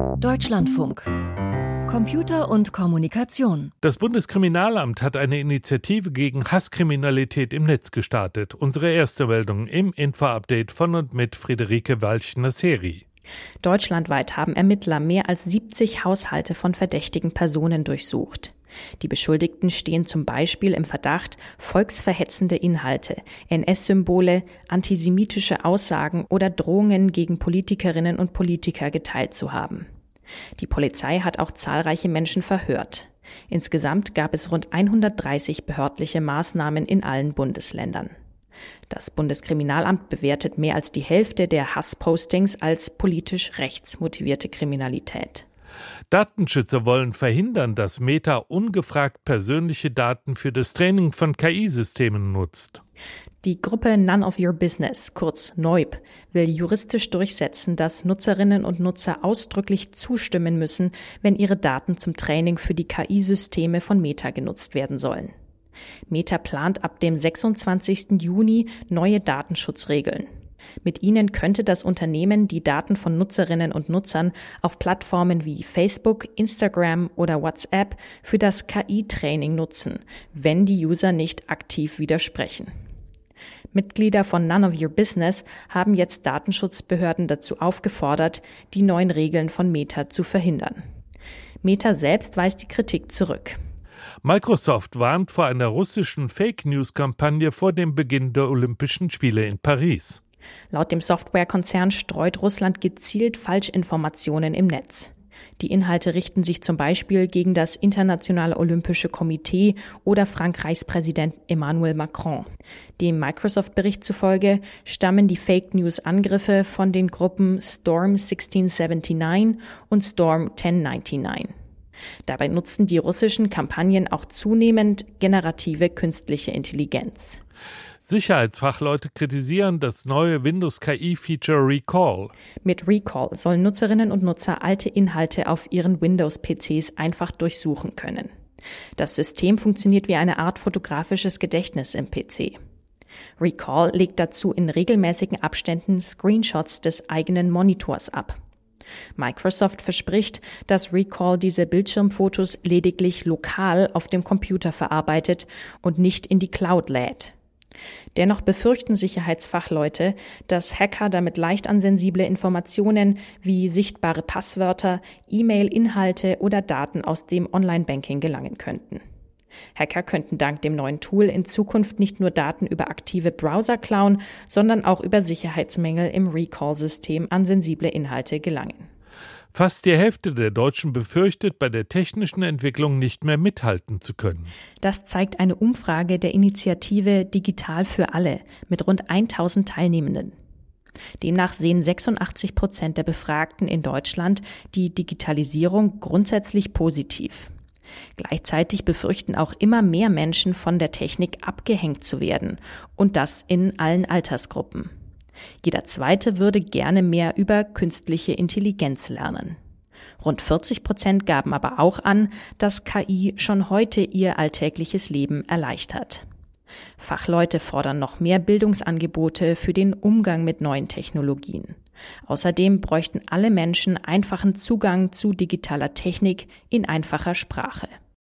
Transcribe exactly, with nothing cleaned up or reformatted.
Deutschlandfunk. Computer und Kommunikation. Das Bundeskriminalamt hat eine Initiative gegen Hasskriminalität im Netz gestartet. Unsere erste Meldung im Info-Update von und mit Friederike Walch-Nasseri. Deutschlandweit haben Ermittler mehr als siebzig Haushalte von verdächtigen Personen durchsucht. Die Beschuldigten stehen zum Beispiel im Verdacht, volksverhetzende Inhalte, N S-Symbole, antisemitische Aussagen oder Drohungen gegen Politikerinnen und Politiker geteilt zu haben. Die Polizei hat auch zahlreiche Menschen verhört. Insgesamt gab es rund hundertdreißig behördliche Maßnahmen in allen Bundesländern. Das Bundeskriminalamt bewertet mehr als die Hälfte der Hasspostings als politisch rechts motivierte Kriminalität. Datenschützer wollen verhindern, dass Meta ungefragt persönliche Daten für das Training von K I-Systemen nutzt. Die Gruppe None of Your Business, kurz NOIB, will juristisch durchsetzen, dass Nutzerinnen und Nutzer ausdrücklich zustimmen müssen, wenn ihre Daten zum Training für die K I-Systeme von Meta genutzt werden sollen. Meta plant ab dem sechsundzwanzigsten Juni neue Datenschutzregeln. Mit ihnen könnte das Unternehmen die Daten von Nutzerinnen und Nutzern auf Plattformen wie Facebook, Instagram oder WhatsApp für das K I-Training nutzen, wenn die User nicht aktiv widersprechen. Mitglieder von None of Your Business haben jetzt Datenschutzbehörden dazu aufgefordert, die neuen Regeln von Meta zu verhindern. Meta selbst weist die Kritik zurück. Microsoft warnt vor einer russischen Fake-News-Kampagne vor dem Beginn der Olympischen Spiele in Paris. Laut dem Softwarekonzern streut Russland gezielt Falschinformationen im Netz. Die Inhalte richten sich zum Beispiel gegen das Internationale Olympische Komitee oder Frankreichs Präsident Emmanuel Macron. Dem Microsoft-Bericht zufolge stammen die Fake-News-Angriffe von den Gruppen Storm sechzehn neunundsiebzig und Storm zehn neunundneunzig. Dabei nutzen die russischen Kampagnen auch zunehmend generative künstliche Intelligenz. Sicherheitsfachleute kritisieren das neue Windows-K I-Feature Recall. Mit Recall sollen Nutzerinnen und Nutzer alte Inhalte auf ihren Windows-P Cs einfach durchsuchen können. Das System funktioniert wie eine Art fotografisches Gedächtnis im P C. Recall legt dazu in regelmäßigen Abständen Screenshots des eigenen Monitors ab. Microsoft verspricht, dass Recall diese Bildschirmfotos lediglich lokal auf dem Computer verarbeitet und nicht in die Cloud lädt. Dennoch befürchten Sicherheitsfachleute, dass Hacker damit leicht an sensible Informationen wie sichtbare Passwörter, E-Mail-Inhalte oder Daten aus dem Online-Banking gelangen könnten. Hacker könnten dank dem neuen Tool in Zukunft nicht nur Daten über aktive Browser klauen, sondern auch über Sicherheitsmängel im Recall-System an sensible Inhalte gelangen. Fast die Hälfte der Deutschen befürchtet, bei der technischen Entwicklung nicht mehr mithalten zu können. Das zeigt eine Umfrage der Initiative Digital für alle mit rund tausend Teilnehmenden. Demnach sehen sechsundachtzig Prozent der Befragten in Deutschland die Digitalisierung grundsätzlich positiv. Gleichzeitig befürchten auch immer mehr Menschen, von der Technik abgehängt zu werden, und das in allen Altersgruppen. Jeder Zweite würde gerne mehr über künstliche Intelligenz lernen. Rund vierzig Prozent gaben aber auch an, dass K I schon heute ihr alltägliches Leben erleichtert. Fachleute fordern noch mehr Bildungsangebote für den Umgang mit neuen Technologien. Außerdem bräuchten alle Menschen einfachen Zugang zu digitaler Technik in einfacher Sprache.